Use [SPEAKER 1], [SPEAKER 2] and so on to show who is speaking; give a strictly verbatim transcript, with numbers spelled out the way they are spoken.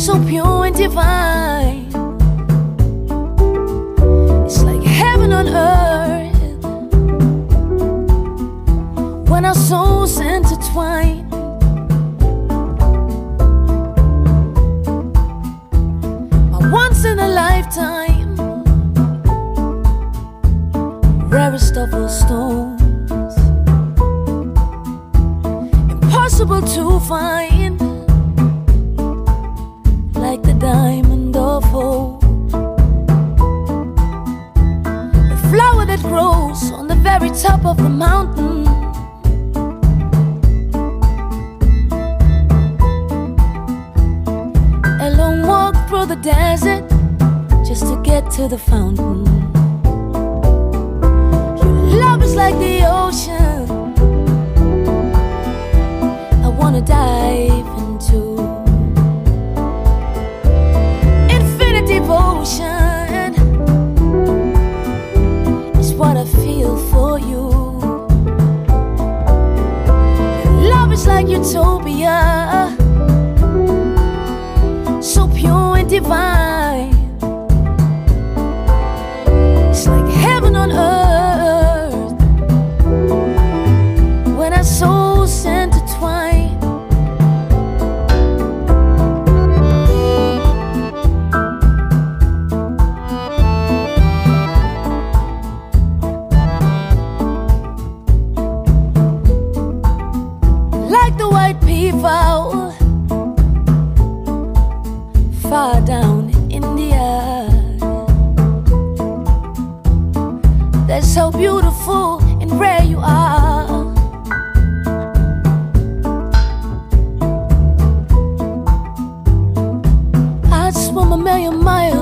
[SPEAKER 1] so pure and divine. It's like heaven on earth when our souls intertwine. My once in a lifetime, rarest of all stones, impossible to find, like the diamond of hope, the flower that grows on the very top of the mountain. A long walk through the desert just to get to the fountain. Your love is like the ocean I wanna dive into. Infinite devotion is what I feel for you. Your love is like utopia, so pure and divine. It's like heaven on earth when our souls intertwine. Like the white peafowl far down in the eye, that's how beautiful and rare you are. I'd swim a million miles